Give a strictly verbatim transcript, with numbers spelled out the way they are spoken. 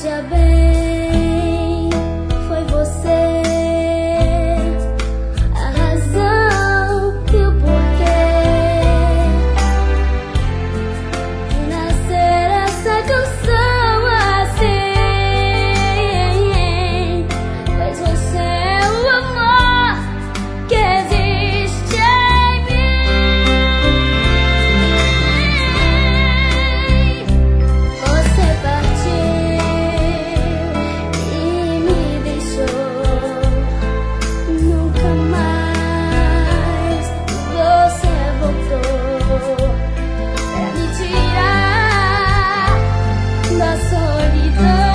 Veja bem, foi você a razão e o porquê de nascer essa canção assim. Pois você é o amor que existe em mim. Você partiu e me deixou, nunca mais você voltou pra me tirar da solidão.